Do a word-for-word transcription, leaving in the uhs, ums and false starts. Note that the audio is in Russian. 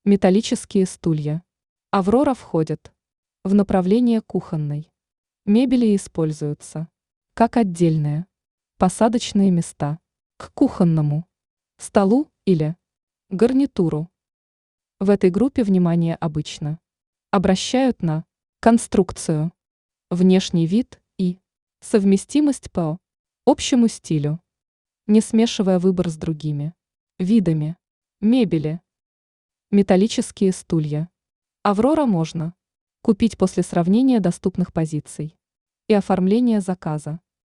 Металлические стулья. Аврора входит в направление кухонной. Мебели используются как отдельные посадочные места к кухонному столу или гарнитуру. В этой группе внимание обычно обращают на конструкцию, внешний вид и совместимость по общему стилю, не смешивая выбор с другими видами мебели. Металлические стулья. Аврора можно купить после сравнения доступных позиций и оформления заказа.